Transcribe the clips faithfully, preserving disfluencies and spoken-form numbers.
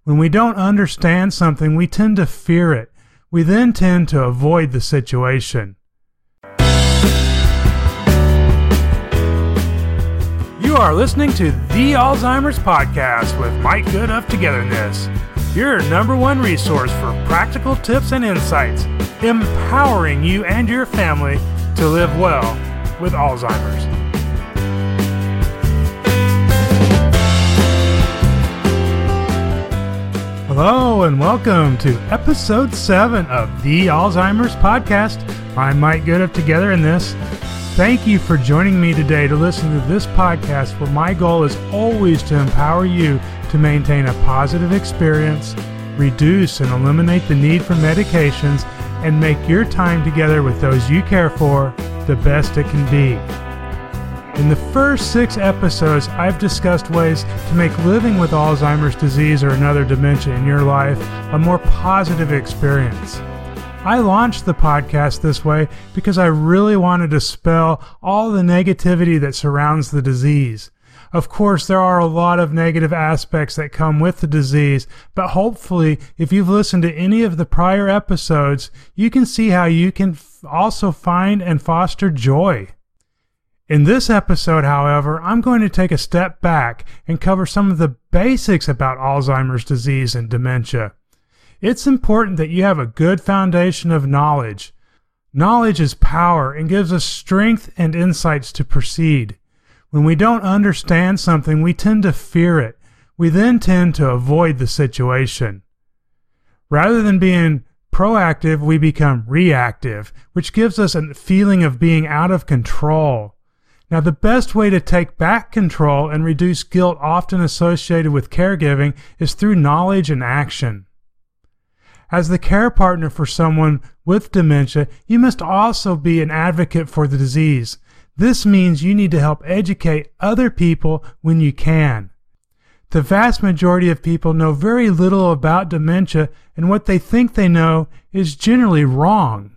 When we don't understand something, we tend to fear it. We then tend to avoid the situation. You are listening to The Alzheimer's Podcast with Mike Good of Togetherness, your number one resource for practical tips and insights, empowering you and your family to live well with Alzheimer's. Hello and welcome to episode seven of The Alzheimer's Podcast. I'm Mike Good of Togetherness. Thank you for joining me today to listen to this podcast where my goal is always to empower you to maintain a positive experience, reduce and eliminate the need for medications, and make your time together with those you care for the best it can be. In the first six episodes, I've discussed ways to make living with Alzheimer's disease or another dementia in your life a more positive experience. I launched the podcast this way because I really wanted to dispel all the negativity that surrounds the disease. Of course, there are a lot of negative aspects that come with the disease, but hopefully, if you've listened to any of the prior episodes, you can see how you can f- also find and foster joy. In this episode, however, I'm going to take a step back and cover some of the basics about Alzheimer's disease and dementia. It's important that you have a good foundation of knowledge. Knowledge is power and gives us strength and insights to proceed. When we don't understand something, we tend to fear it. We then tend to avoid the situation. Rather than being proactive, we become reactive, which gives us a feeling of being out of control. Now, the best way to take back control and reduce guilt often associated with caregiving is through knowledge and action. As the care partner for someone with dementia, you must also be an advocate for the disease. This means you need to help educate other people when you can. The vast majority of people know very little about dementia, and what they think they know is generally wrong.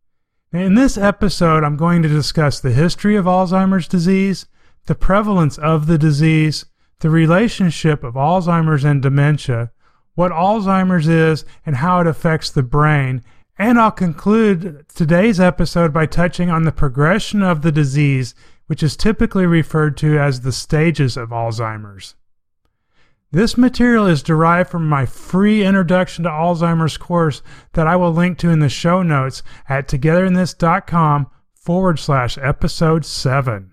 In this episode, I'm going to discuss the history of Alzheimer's disease, the prevalence of the disease, the relationship of Alzheimer's and dementia, what Alzheimer's is and how it affects the brain, and I'll conclude today's episode by touching on the progression of the disease, which is typically referred to as the stages of Alzheimer's. This material is derived from my free Introduction to Alzheimer's course that I will link to in the show notes at togetherness.com forward slash episode seven.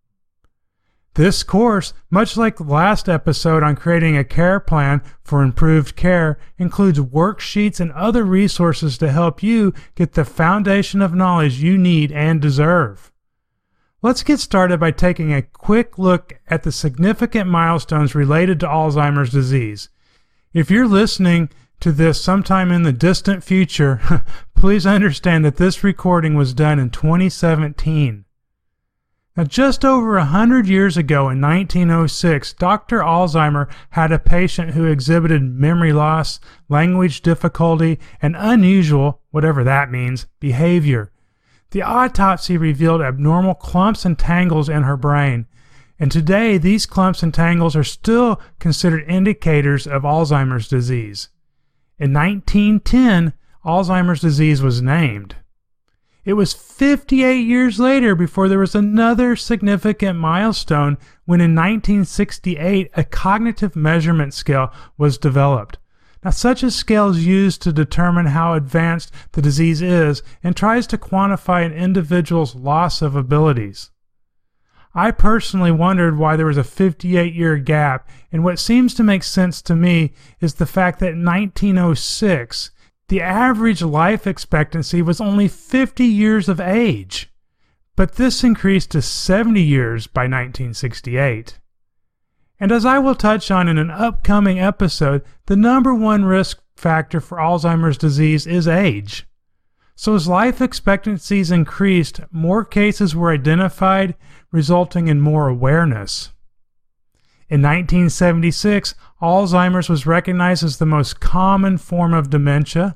This course, much like the last episode on creating a care plan for improved care, includes worksheets and other resources to help you get the foundation of knowledge you need and deserve. Let's get started by taking a quick look at the significant milestones related to Alzheimer's disease. If you're listening to this sometime in the distant future, please understand that this recording was done in twenty seventeen. Now, just over a hundred years ago in nineteen oh six, Doctor Alzheimer had a patient who exhibited memory loss, language difficulty, and unusual, whatever that means, behavior. The autopsy revealed abnormal clumps and tangles in her brain, and today these clumps and tangles are still considered indicators of Alzheimer's disease. In nineteen ten, Alzheimer's disease was named. It was fifty-eight years later before there was another significant milestone when in nineteen sixty-eight a cognitive measurement scale was developed. Now, such a scale is used to determine how advanced the disease is and tries to quantify an individual's loss of abilities. I personally wondered why there was a fifty-eight year gap, and what seems to make sense to me is the fact that in nineteen oh six, the average life expectancy was only fifty years of age, but this increased to seventy years by nineteen sixty-eight. And as I will touch on in an upcoming episode, the number one risk factor for Alzheimer's disease is age. So as life expectancies increased, more cases were identified, resulting in more awareness. In nineteen seventy-six, Alzheimer's was recognized as the most common form of dementia.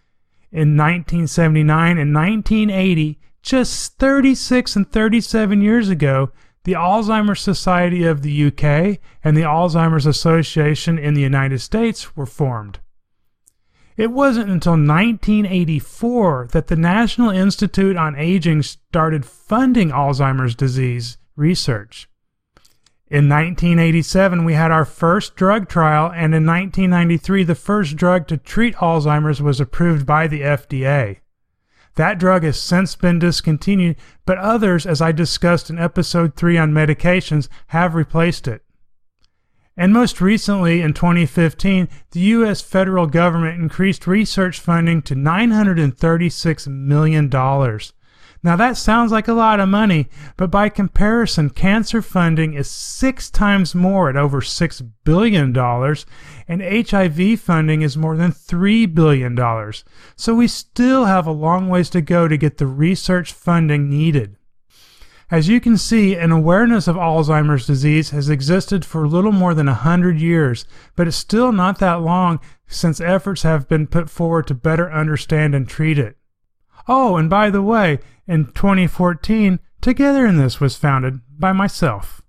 In nineteen seventy-nine and nineteen eighty, just thirty-six and thirty-seven years ago, the Alzheimer's Society of the U K and the Alzheimer's Association in the United States were formed. It wasn't until nineteen eighty-four that the National Institute on Aging started funding Alzheimer's disease research. In nineteen eighty-seven, we had our first drug trial, and in nineteen ninety-three, the first drug to treat Alzheimer's was approved by the F D A. That drug has since been discontinued, but others, as I discussed in episode three on medications, have replaced it. And most recently, in twenty fifteen, the U S federal government increased research funding to nine hundred thirty-six million dollars. Now that sounds like a lot of money, but by comparison, cancer funding is six times more at over six billion dollars, and H I V funding is more than three billion dollars. So we still have a long ways to go to get the research funding needed. As you can see, an awareness of Alzheimer's disease has existed for little more than one hundred years, but it's still not that long since efforts have been put forward to better understand and treat it. Oh, and by the way, in twenty fourteen, Together in This was founded by myself.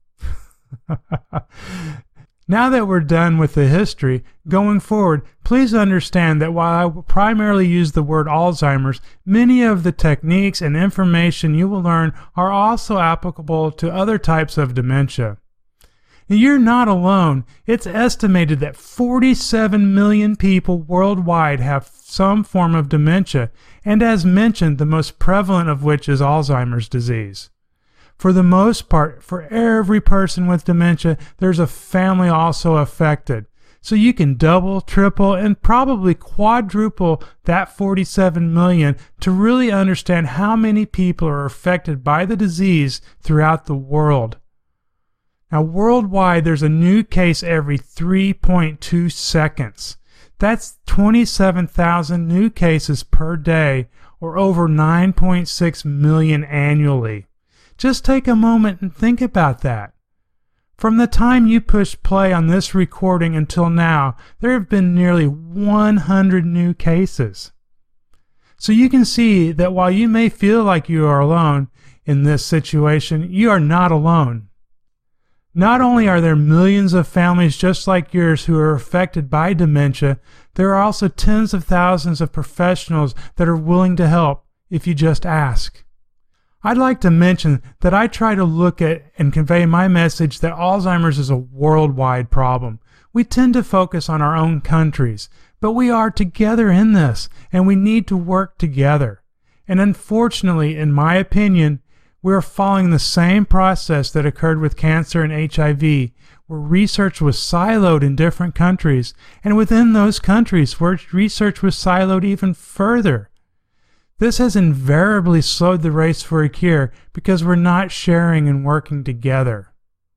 Now that we're done with the history, going forward, please understand that while I will primarily use the word Alzheimer's, many of the techniques and information you will learn are also applicable to other types of dementia. You're not alone. It's estimated that forty-seven million people worldwide have some form of dementia, and as mentioned, the most prevalent of which is Alzheimer's disease. For the most part, for every person with dementia, there's a family also affected. So you can double, triple, and probably quadruple that forty-seven million to really understand how many people are affected by the disease throughout the world. Now, worldwide, there's a new case every three point two seconds. That's twenty-seven thousand new cases per day, or over nine point six million annually. Just take a moment and think about that. From the time you pushed play on this recording until now, there have been nearly one hundred new cases. So you can see that while you may feel like you are alone in this situation, you are not alone. Not only are there millions of families just like yours who are affected by dementia, there are also tens of thousands of professionals that are willing to help if you just ask. I'd like to mention that I try to look at and convey my message that Alzheimer's is a worldwide problem. We tend to focus on our own countries, but we are together in this, and we need to work together. And unfortunately, in my opinion, we are following the same process that occurred with cancer and H I V, where research was siloed in different countries, and within those countries where research was siloed even further. This has invariably slowed the race for a cure because we're not sharing and working together.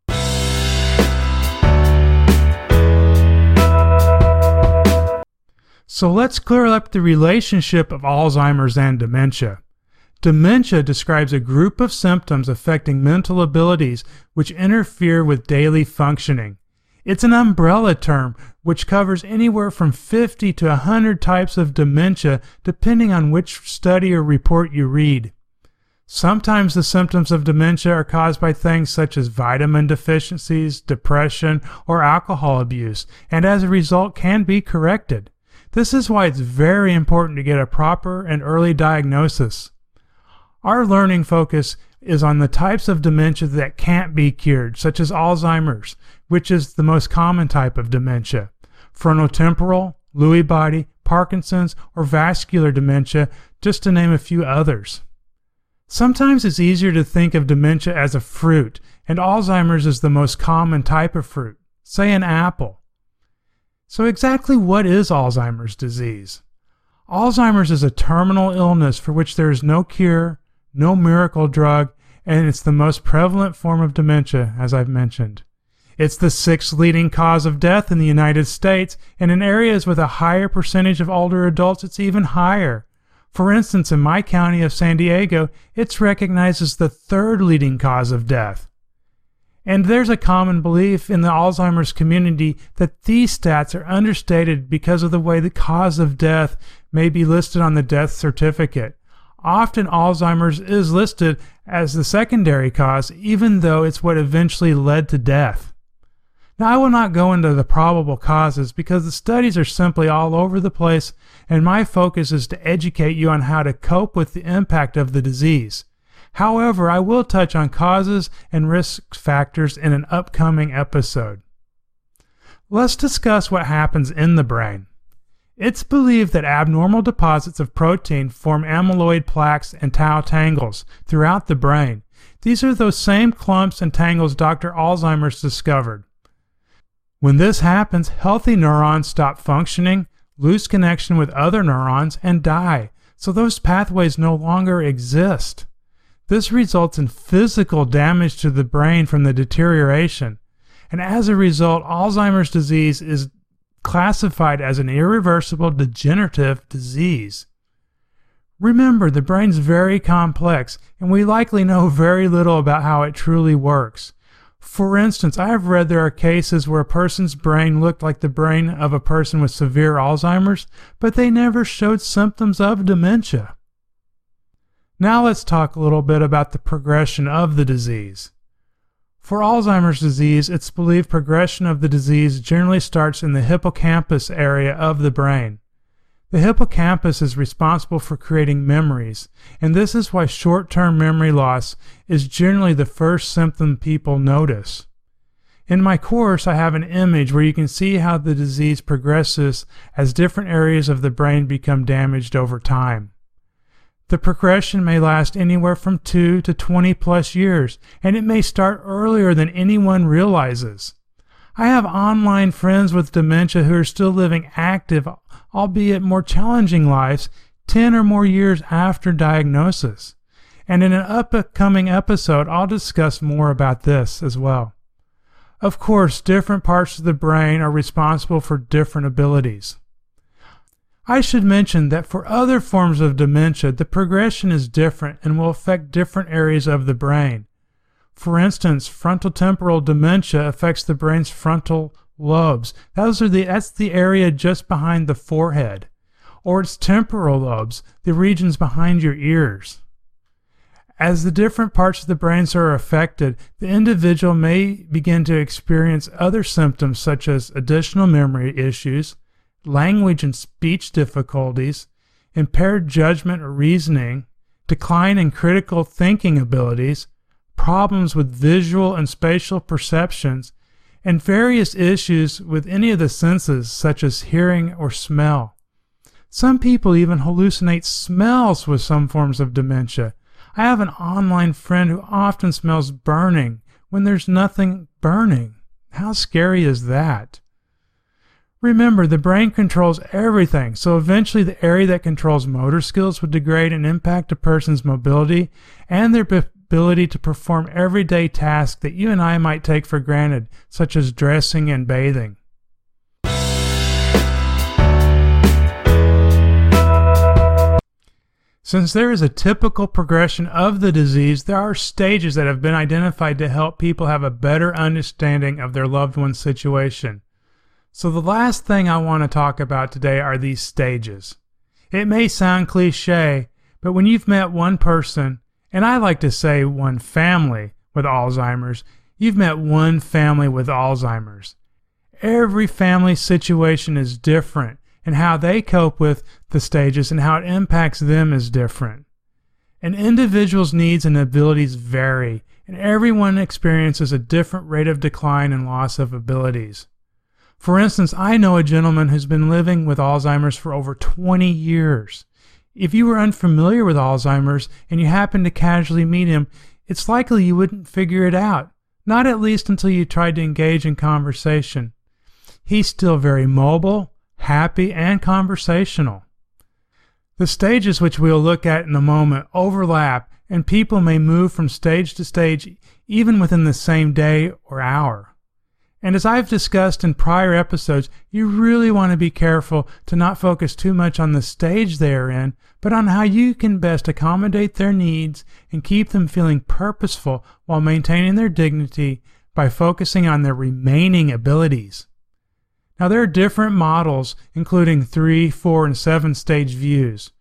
So let's clear up the relationship of Alzheimer's and dementia. Dementia describes a group of symptoms affecting mental abilities which interfere with daily functioning. It's an umbrella term which covers anywhere from fifty to one hundred types of dementia depending on which study or report you read. Sometimes the symptoms of dementia are caused by things such as vitamin deficiencies, depression, or alcohol abuse, and as a result can be corrected. This is why it's very important to get a proper and early diagnosis. Our learning focus is on the types of dementia that can't be cured, such as Alzheimer's, which is the most common type of dementia, frontotemporal, Lewy body, Parkinson's, or vascular dementia, just to name a few others. Sometimes it's easier to think of dementia as a fruit, and Alzheimer's is the most common type of fruit, say an apple. So exactly what is Alzheimer's disease? Alzheimer's is a terminal illness for which there is no cure, no miracle drug, and it's the most prevalent form of dementia, as I've mentioned. It's the sixth leading cause of death in the United States, and in areas with a higher percentage of older adults, it's even higher. For instance, in my county of San Diego, it's recognized as the third leading cause of death. And there's a common belief in the Alzheimer's community that these stats are understated because of the way the cause of death may be listed on the death certificate. Often Alzheimer's is listed as the secondary cause, even though it's what eventually led to death. Now, I will not go into the probable causes because the studies are simply all over the place, and my focus is to educate you on how to cope with the impact of the disease. However, I will touch on causes and risk factors in an upcoming episode. Let's discuss what happens in the brain. It's believed that abnormal deposits of protein form amyloid plaques and tau tangles throughout the brain. These are those same clumps and tangles Doctor Alzheimer's discovered. When this happens, healthy neurons stop functioning, lose connection with other neurons, and die, so those pathways no longer exist. This results in physical damage to the brain from the deterioration, and as a result, Alzheimer's disease is classified as an irreversible degenerative disease. Remember, the brain's very complex, and we likely know very little about how it truly works. For instance, I have read there are cases where a person's brain looked like the brain of a person with severe Alzheimer's, but they never showed symptoms of dementia. Now let's talk a little bit about the progression of the disease. For Alzheimer's disease, it's believed progression of the disease generally starts in the hippocampus area of the brain. The hippocampus is responsible for creating memories, and this is why short-term memory loss is generally the first symptom people notice. In my course, I have an image where you can see how the disease progresses as different areas of the brain become damaged over time. The progression may last anywhere from two to twenty plus years, and it may start earlier than anyone realizes. I have online friends with dementia who are still living active, albeit more challenging lives, ten or more years after diagnosis. And in an upcoming episode, I'll discuss more about this as well. Of course, different parts of the brain are responsible for different abilities. I should mention that for other forms of dementia, the progression is different and will affect different areas of the brain. For instance, frontotemporal dementia affects the brain's frontal lobes. Those are the, that's the area just behind the forehead. Or it's temporal lobes, the regions behind your ears. As the different parts of the brain are affected, the individual may begin to experience other symptoms such as additional memory issues, language and speech difficulties, impaired judgment or reasoning, decline in critical thinking abilities, problems with visual and spatial perceptions, and various issues with any of the senses such as hearing or smell. Some people even hallucinate smells with some forms of dementia. I have an online friend who often smells burning when there's nothing burning. How scary is that? Remember, the brain controls everything, so eventually the area that controls motor skills would degrade and impact a person's mobility and their ability to perform everyday tasks that you and I might take for granted, such as dressing and bathing. Since there is a typical progression of the disease, there are stages that have been identified to help people have a better understanding of their loved one's situation. So the last thing I want to talk about today are these stages. It may sound cliche, but when you've met one person, and I like to say one family with Alzheimer's, you've met one family with Alzheimer's. Every family situation is different, and how they cope with the stages and how it impacts them is different. An individual's needs and abilities vary, and everyone experiences a different rate of decline and loss of abilities. For instance, I know a gentleman who's been living with Alzheimer's for over twenty years. If you were unfamiliar with Alzheimer's and you happened to casually meet him, it's likely you wouldn't figure it out, not at least until you tried to engage in conversation. He's still very mobile, happy, and conversational. The stages which we'll look at in a moment overlap, and people may move from stage to stage even within the same day or hour. And as I've discussed in prior episodes, you really want to be careful to not focus too much on the stage they are in, but on how you can best accommodate their needs and keep them feeling purposeful while maintaining their dignity by focusing on their remaining abilities. Now, there are different models, including three, four, and seven stage views.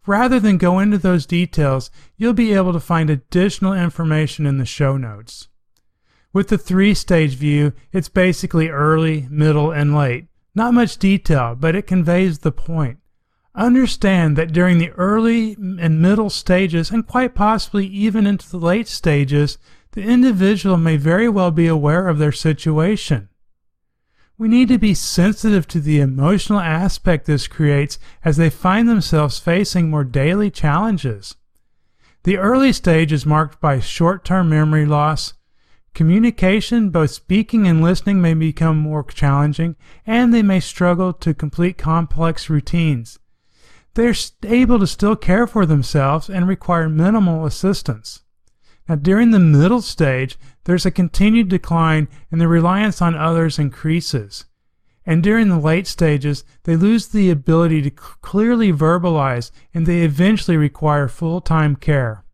Rather than go into those details, you'll be able to find additional information in the show notes. With the three-stage view, it's basically early, middle, and late. Not much detail, but it conveys the point. Understand that during the early and middle stages, and quite possibly even into the late stages, the individual may very well be aware of their situation. We need to be sensitive to the emotional aspect this creates as they find themselves facing more daily challenges. The early stage is marked by short-term memory loss. Communication, both speaking and listening, may become more challenging, and they may struggle to complete complex routines. They're able to still care for themselves and require minimal assistance. Now, during the middle stage, there's a continued decline and the reliance on others increases. And during the late stages, they lose the ability to clearly verbalize and they eventually require full-time care.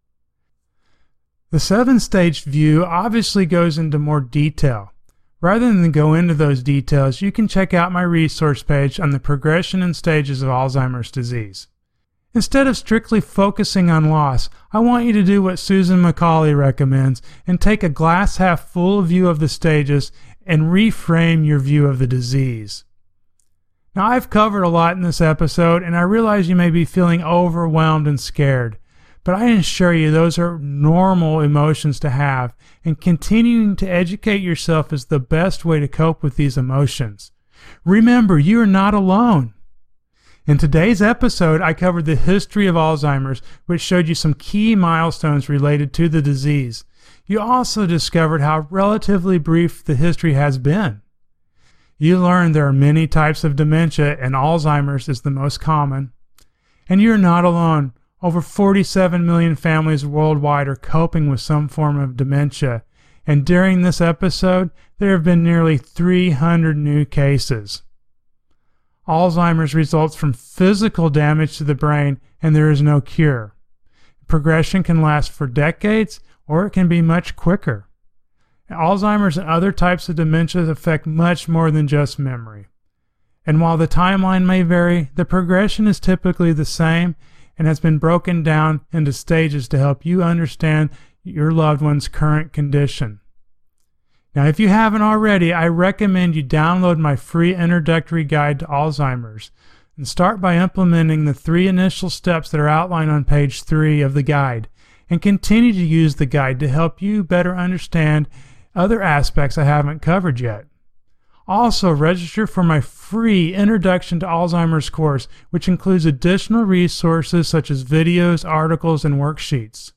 The seven-stage view obviously goes into more detail. Rather than go into those details, you can check out my resource page on the progression and stages of Alzheimer's disease. Instead of strictly focusing on loss, I want you to do what Susan McCauley recommends and take a glass half full view of the stages and reframe your view of the disease. Now, I've covered a lot in this episode, and I realize you may be feeling overwhelmed and scared. But I assure you those are normal emotions to have, and continuing to educate yourself is the best way to cope with these emotions. Remember, you are not alone. In today's episode, I covered the history of Alzheimer's, which showed you some key milestones related to the disease. You also discovered how relatively brief the history has been. You learned there are many types of dementia, and Alzheimer's is the most common. And you're not alone. Over forty-seven million families worldwide are coping with some form of dementia, and during this episode, there have been nearly three hundred new cases. Alzheimer's results from physical damage to the brain, and there is no cure. Progression can last for decades, or it can be much quicker. Alzheimer's and other types of dementia affect much more than just memory. And while the timeline may vary, the progression is typically the same, and has been broken down into stages to help you understand your loved one's current condition. Now, if you haven't already, I recommend you download my free introductory guide to Alzheimer's and start by implementing the three initial steps that are outlined on page three of the guide, and continue to use the guide to help you better understand other aspects I haven't covered yet. Also, register for my free Introduction to Alzheimer's course, which includes additional resources such as videos, articles, and worksheets.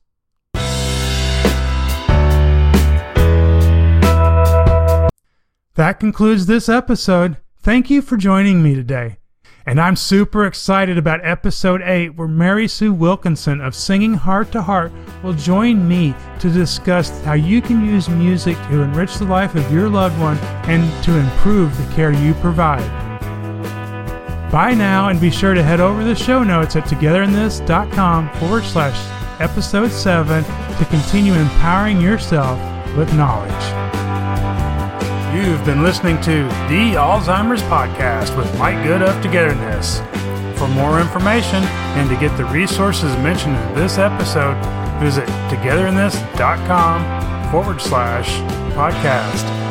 That concludes this episode. Thank you for joining me today. And I'm super excited about episode eight, where Mary Sue Wilkinson of Singing Heart to Heart will join me to discuss how you can use music to enrich the life of your loved one and to improve the care you provide. Bye now, and be sure to head over to the show notes at togetherinthis.com forward slash episode seven to continue empowering yourself with knowledge. You've been listening to the Alzheimer's Podcast with Mike Good of Togetherness. For more information and to get the resources mentioned in this episode, visit togetherinthis.com forward slash podcast.